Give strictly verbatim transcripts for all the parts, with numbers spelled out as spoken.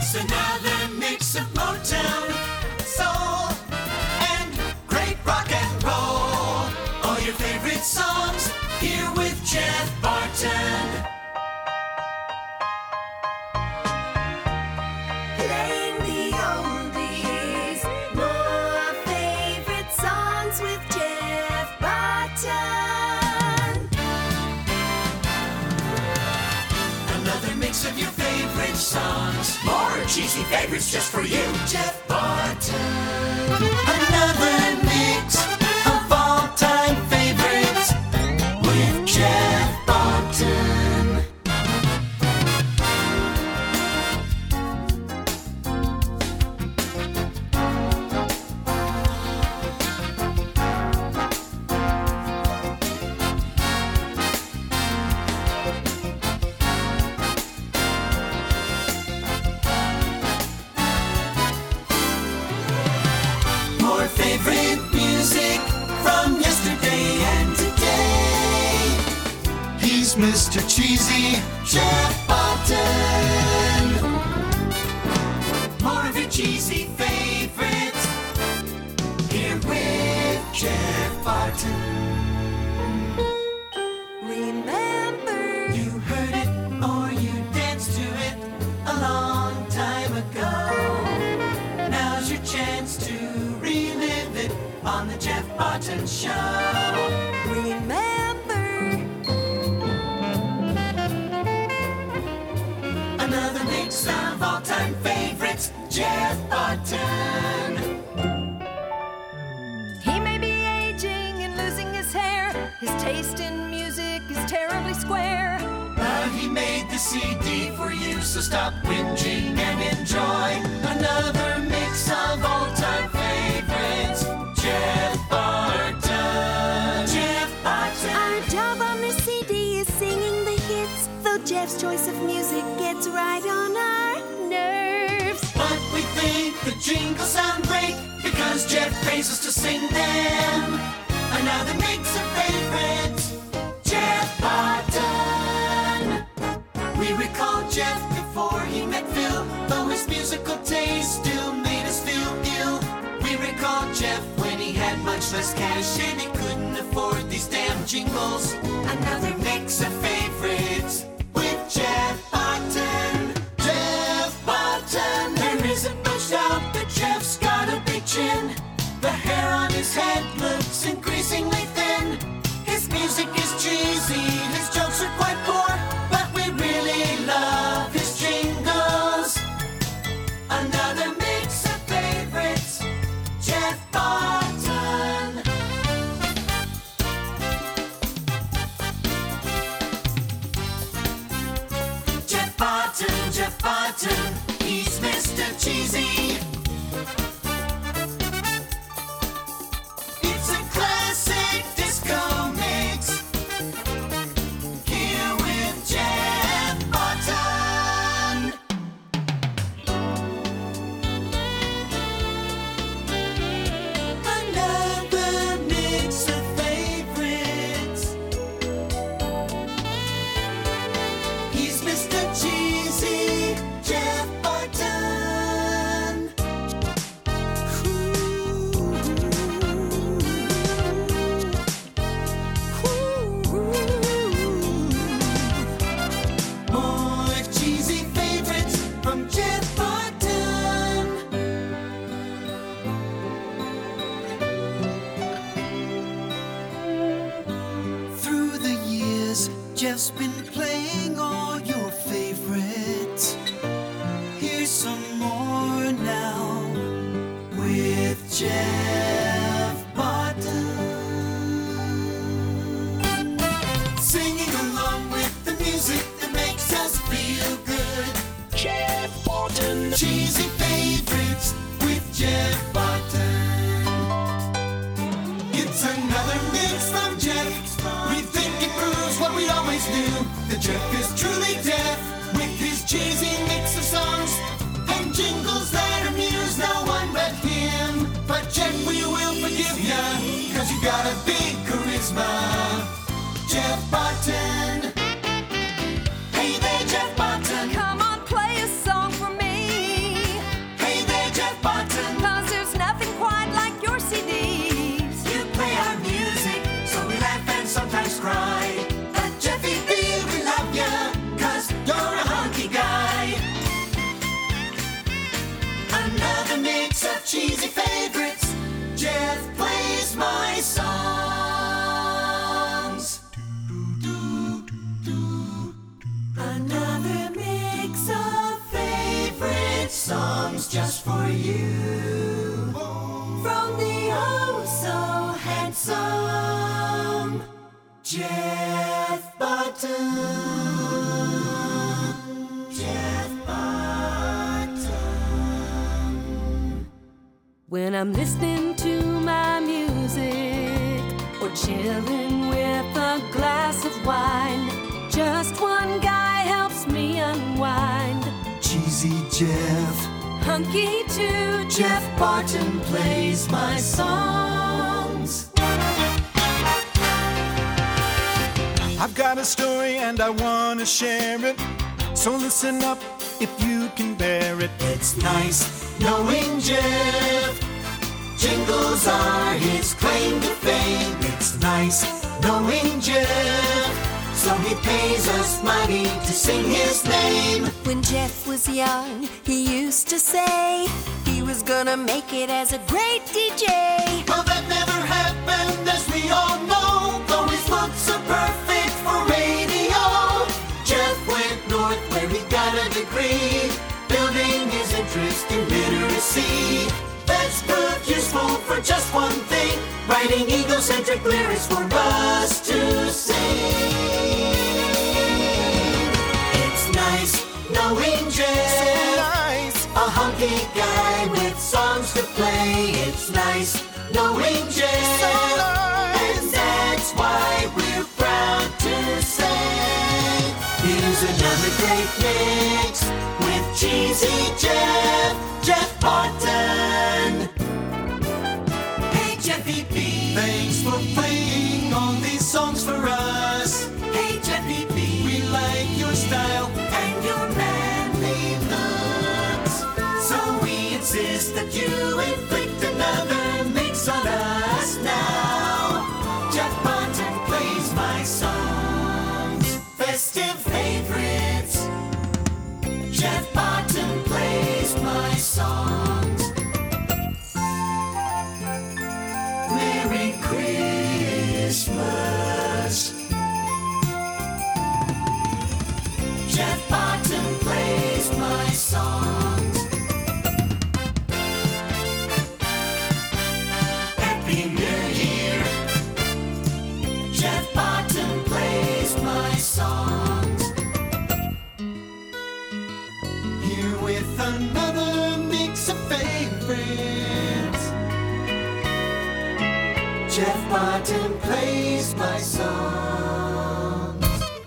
It's another mix of Motown, soul, and great rock and roll. All your favorite songs here with Jeff Barton. Playing the oldies, more favorite songs with Jeff Barton. Another mix of your favorite songs, more cheesy favorites just for you, Jeff Barton. Another mix of all-time favorites with Jeff Barton. More favorite music from yesterday and today. He's Mister Cheesy, Jeff Barton. More of your cheesy favorites here with Jeff Barton. Remember, You heard it or you danced to it a long time ago. Now's your chance to relive it on the Jeff Barton Show. remember, Another mix of all-time favorites, Jeff Barton. he may be aging and losing his hair. His taste in music is terribly square. But he made the C D for you, so stop whinging and enjoy another mix of all-time favorites, Jeff Barton. Jeff Barton. Our job on this C D is singing the hits, though Jeff's choice of music gets right on our nerves. But we think the jingles sound great because Jeff pays us to sing them. Another mix of favorites, Jeff Barton. We recall Jeff before he met Phil, though his musical taste still made us feel ill. We recall Jeff when he had much less cash and he couldn't afford these damn jingles. Another mix of favorites with Jeff Barton. Jeff Barton. There isn't much doubt that Jeff's got a big chin. The hair on his head looks increasingly thin. His music is cheesy, his jokes are quite poor, but we really love his jingles. Another mix of favorites, Jeff Barton. Jeff Barton, Jeff Barton, he's Mister Cheesy. It's a classic disco mix here with Jeff Barton. Another mix of favorites. He's Mister Cheesy, Jeff Barton. More cheesy favorites from Jeff Barton. Through the years, Jeff's been playing all your favorites. Here's some more now with Jeff Barton. Singing along with the music that makes us feel good. Jeff Barton. Cheesy favorites with Jeff Barton. It's another mix from Jeff. We think it proves what we always knew, that Jeff is truly deaf. With his cheesy mix of songs and jingles that amuse no one but him. But Jeff, we will forgive ya, cause you got a big charisma. Jeff Barton. Hey there, Jeff Barton. Come on, play a song for me. you. From the oh so handsome Jeff Barton. Jeff Barton. When I'm listening to my music or chilling with a glass of wine, just one guy helps me unwind. Cheesy Jeff. Hunky too, Jeff Barton plays my songs. I've got a story and I want to share it. So listen up if you can bear it. It's nice knowing Jeff. Jingles are his claim to fame. It's nice knowing Jeff. So he pays us money to sing his name. When Jeff was young, he used to say he was gonna make it as a great D J. Well, that never happened, as we all know. Though his looks are perfect for radio. Jeff went north where he got a degree, building his interest in literacy. That's proved useful for just one thing, writing egocentric lyrics for us to sing. It's nice knowing Jeff. So nice. A hunky guy with songs to play. It's nice knowing Jeff. So nice. And that's why we're proud to say, here's another great mix with Cheesy Jeff, Jeff Barton. Hey Jeffy B, thanks for playing all these songs for us. Hey Jeffy B, we like your style and your manly looks. So we insist that you inflict another mix on us now. Jeff Barton plays my songs, festive favorites. Jeff Barton plays my songs. Merry Christmas. Jeff Barton plays my songs. Happy New Year. Jeff Barton plays my songs. Here with another mix of favorites. Jeff Barton plays my songs.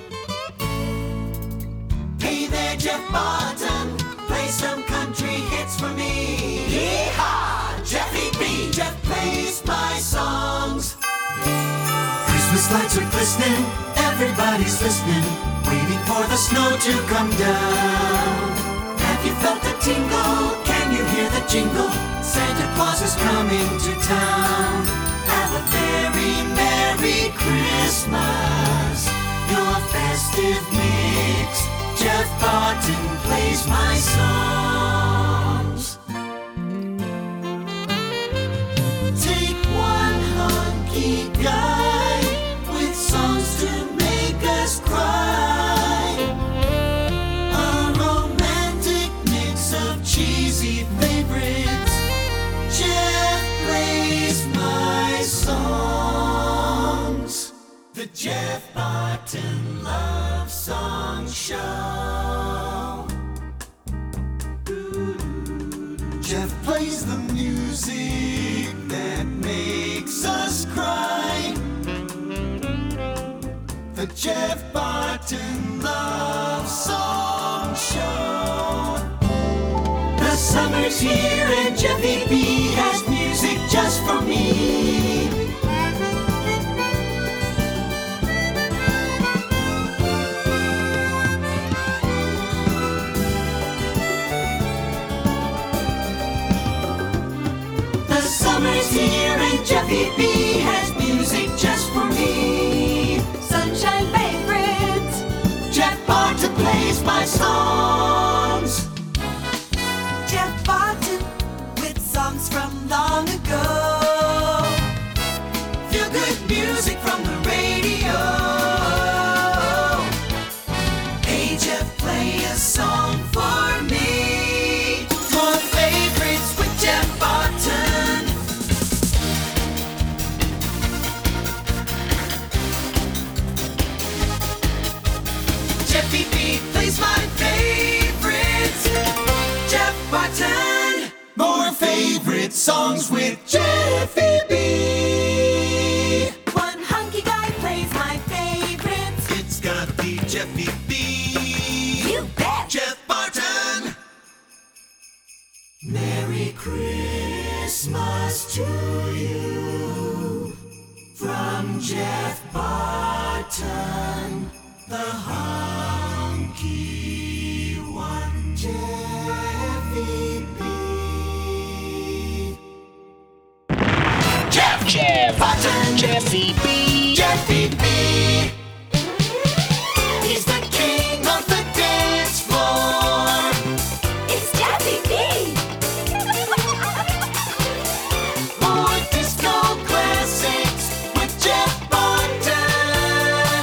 Hey there, Jeff Barton, play some country hits for me. Yeehaw! Jeffy B, Jeff plays my songs. Christmas lights are glistening, everybody's listening, waiting for the snow to come down. Have you felt the tingle? Can you hear the jingle? Santa Claus is coming to town. Have a very Merry Christmas. Your festive mix. Jeff Barton plays my songs. Take one hunky guy with songs to make us cry. A romantic mix of cheesy favorites. Jeff plays my songs. The Jeff Barton Love Song Show. Jeff plays the music that makes us cry. The Jeff Barton Love Song Show. The summer's here and Jeffy B has music just for me. The summer's here and Jeffy B has music just for me. sunshine favorites. Jeff Barton plays my songs. Jeff Barton with songs from long ago. Feel good music from the radio. Hey Jeff, play a song for me. More favorites Jeffy B plays my favorites. Jeff Barton. More favorite songs with Jeffy B. One hunky guy plays my favorites. It's gotta be Jeffy B. You bet. Jeff Barton. Merry Christmas to you from Jeff Barton, the hunky one, Jeffy B. Jeff, Jeff Barton, Jeffy B, Jeffy B. He's the king of the dance floor. It's Jeffy B. More disco classics with Jeff Barton.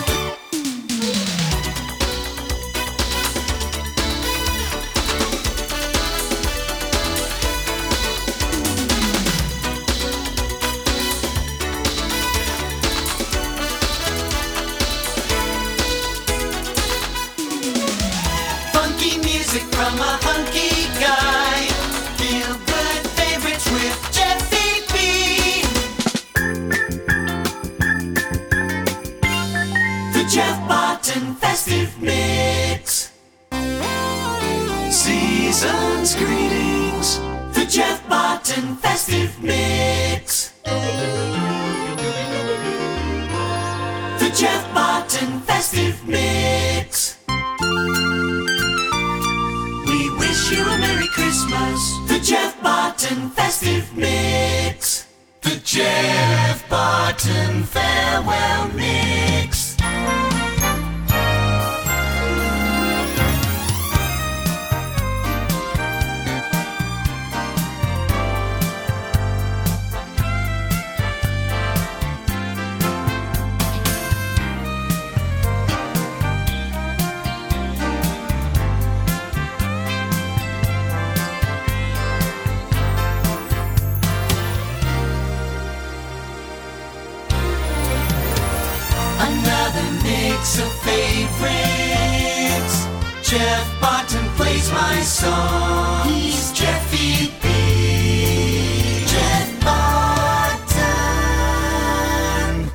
Funky music from a hunky guy. Feel good favorites with Jeffy B. The Jeff Barton Festive Mix. Season's greetings. The Jeff Barton Festive Mix. The Jeff Barton Festive Mix. We wish you a Merry Christmas. The Jeff Barton Festive Mix. The Jeff Barton Farewell Mix. Another mix of favorites. Jeff Barton plays my song. He's Jeffy B. Jeff Barton.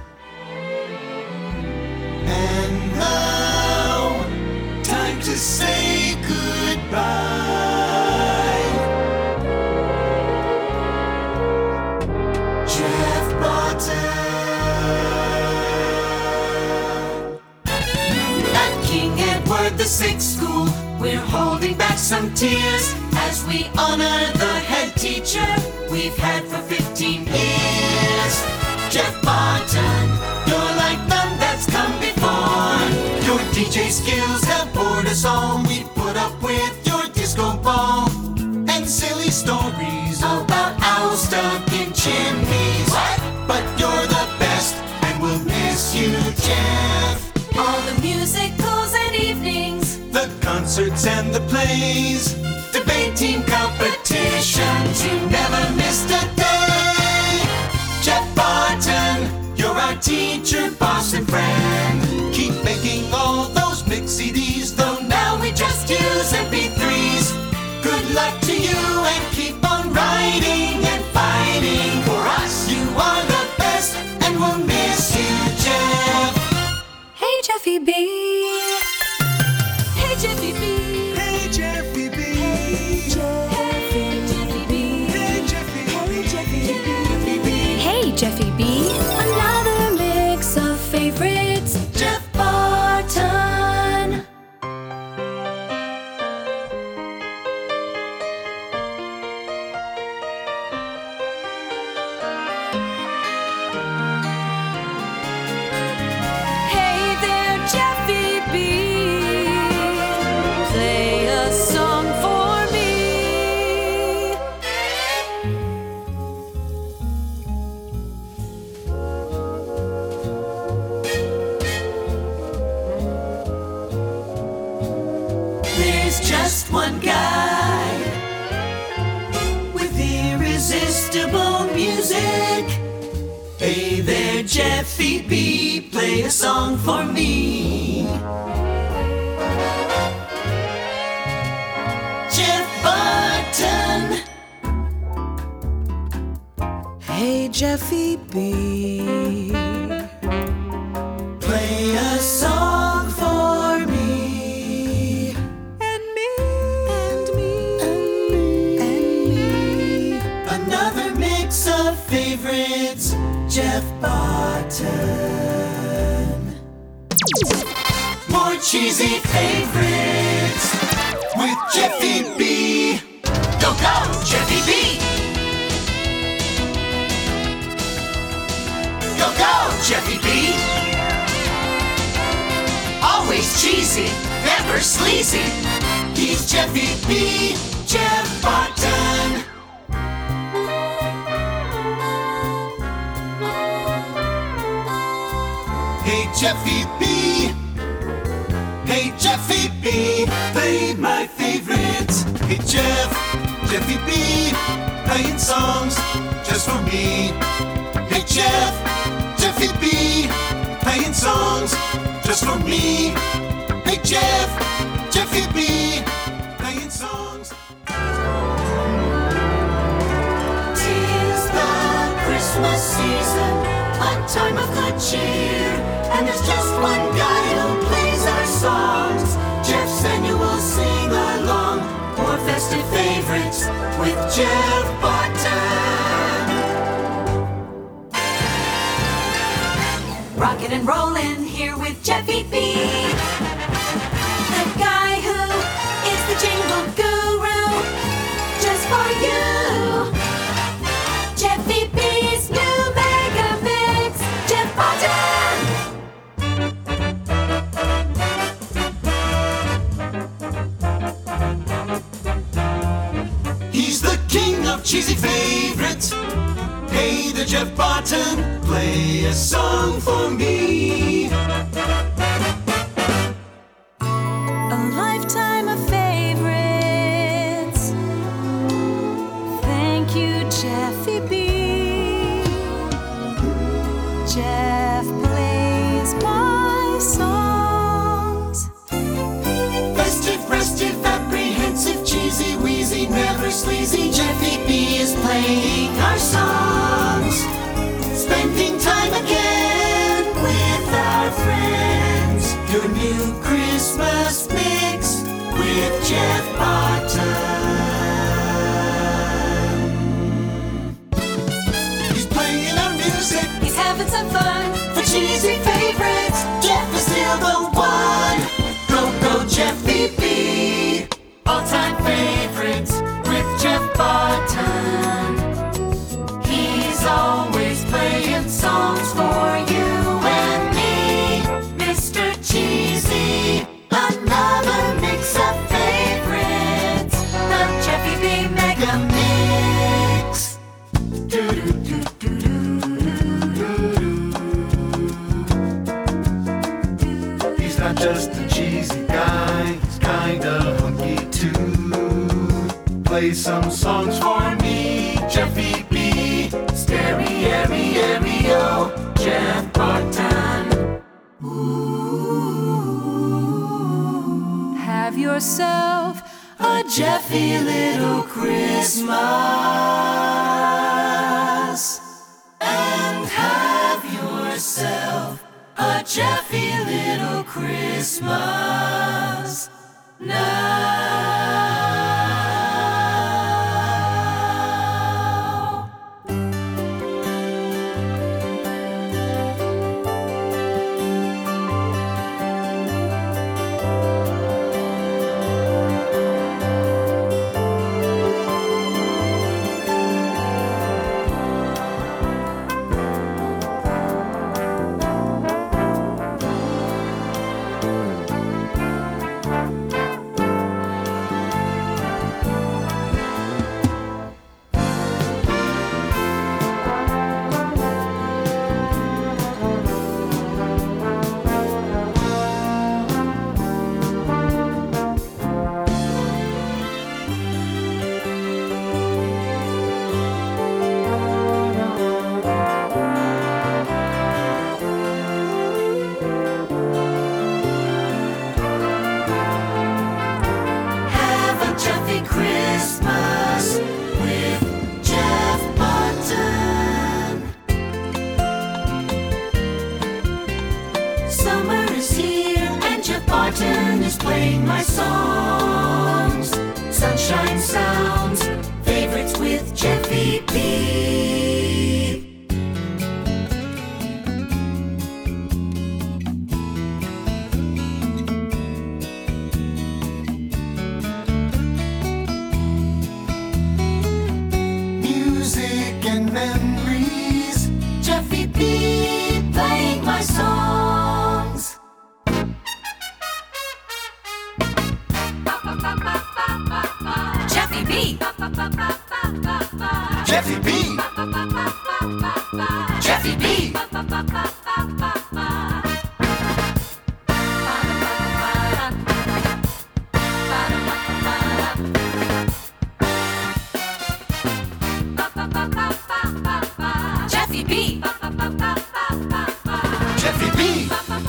And now, time to say goodbye. Jeff Barton. At King Edward the Sixth School, we're holding back some tears as we honor the head teacher we've had for fifteen years. Jeff Barton, you're like none that's come before. Your D J skills have bored us all. We put up with your disco ball and silly stories about owls stuck in chimneys. What? But you're the best, and we'll miss you, Jeff. All the musicals and evenings. The concerts and the plays, debate team competitions, you never missed a day. Jeff Barton, you're our teacher, boss, and friend. Keep making all those mix C Ds, though now we just use M P threes. Good luck to you and keep on writing and fighting for us. You are the best, and we'll miss you, Jeff. Hey Jeffy B. Hey Jeffy B. Hey Jeffy B. Jeffy B. Hey Jeffy B. Hey Jeffy B. Another mix of favorites. Jeff Barton. Hey there, Jeffy B. Play a song for me. There's just one guy with irresistible music. Hey there, Jeffy B, play a song for me. Jeffy B. Play a song for me. And me. And me. And me. And me. Another mix of favorites, Jeff Barton. More cheesy favorites with Jeffy B. Go, go, Jeffy B. Go, go, Jeffy B. Always cheesy, never sleazy. He's Jeffy B. Jeff Barton. Hey, Jeffy B. Hey, Jeffy B. Play my favorites. Hey, Jeff. Jeffy B. Playing songs just for me. Hey, Jeff. Jeffy B. Playing songs just for me. Hey, Jeff. Jeffy B. Playing songs. Tis the Christmas season, a time of good cheer. And there's just one guy who plays our songs. Jeff Samuel sing along. More festive favorites with Jeff Barton. Rockin' and rollin' here with Jeffy B. The guy who is the jingle guru. Just for you. Jeffy B's new mega mix. Jeff Barton. He's the king of cheesy favorites. Hey, the Jeff Barton, play a song for me. A lifetime of favorites. Thank you, Jeffy B. Jeff plays my songs. Festive, restive, apprehensive, cheesy, wheezy, never sleazy. Jeffy B is playing our songs. Spending time again with our friends. Your new Christmas mix with Jeff Barton. He's playing our music He's having some fun. for cheesy favorites. Jeff is still the one. Go, go, Jeffy B. All-time favorites with Jeff Barton. He's always playing songs for you and me, Mister Cheesy. Another mix of favorites, the Jeffy B Mega Mix. He's not just a cheesy guy, he's kinda hunky too. Play some songs for me, Jeffy B. Stereo, Jeff Barton. Have yourself A Jeffy little Christmas, and have yourself a Jeffy little Christmas now. is here, and Jeff Barton is playing my songs. Sunshine Sounds, favorites with Jeffy B. Music and memories, Jeffy B playing my songs. Jeffy B. Jeffy B. Jeffy B. Jeffy B. Jeffy B.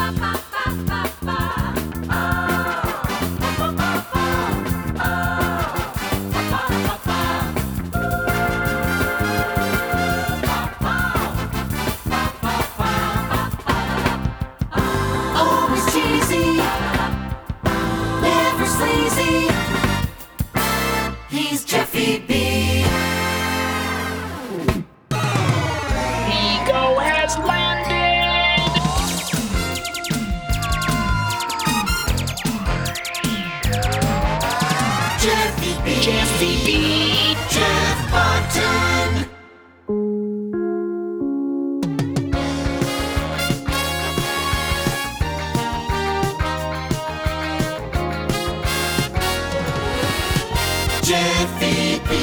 Always cheesy, never sleazy. He's Jeffy B. Ego has landed! Jeffy B. Jeffy B! Jeff Barton. Jeffy B.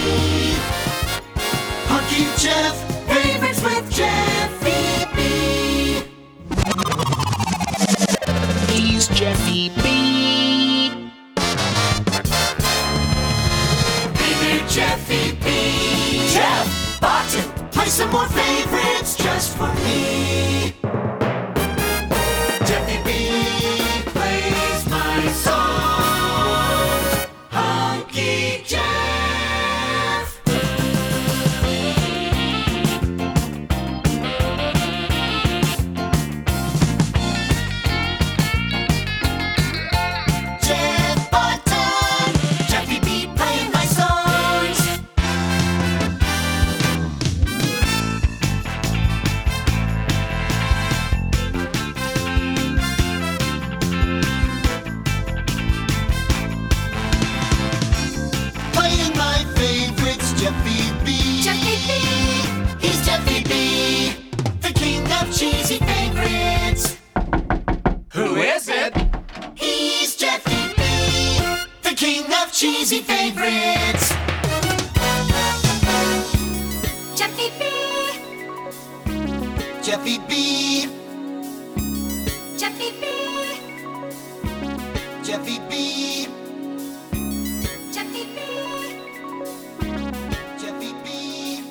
Hunky Jeff, favorites with Jeffy B. He's Jeffy B! Baby Jeffy B. Jeff Barton, play some more favorites just for me. Jeffy B plays my songs. Hunky Jeff. Jeff Barton, Jeffy B playing my songs. Playing my favorites, Jeffy B. Jeffy B. He's Jeffy B, the king of cheesy favorites. Who is it? He's Jeffy B, the king of cheesy favorites. Jeffy B. Jeffy B, Jeffy B. Jeffy B, Jeffy B. Jeffy B.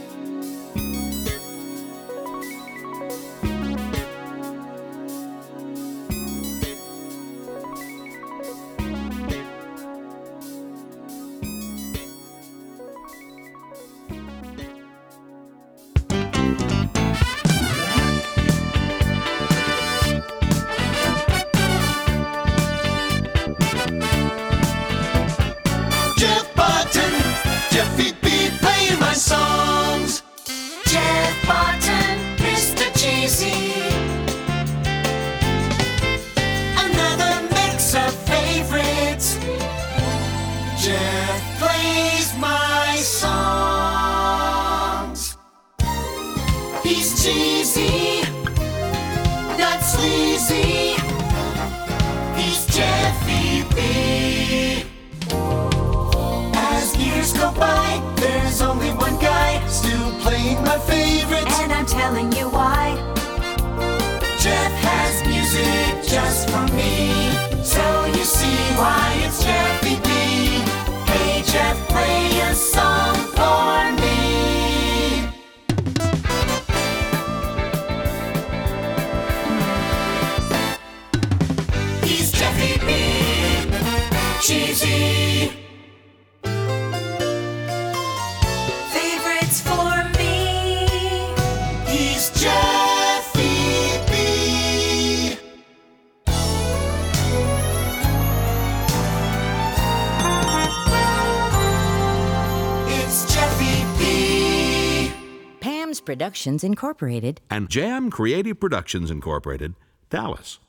Jeff Barton, Jeffy B playing my songs. Jeff Barton, Mister Cheesy. Another mix of favorites. Jeff plays my songs. He's cheesy, not sleazy. He's Jeffy B. As years go by, there's only one guy still playing my favorites. And I'm telling you why. Jeff has music just for me, so you see why it's Jeffy B. Hey Jeff, play a song for me. He's Jeffy B, cheesy. Favorites for me. He's Jeffy B. Productions Incorporated. and Jam Creative Productions Incorporated, Dallas.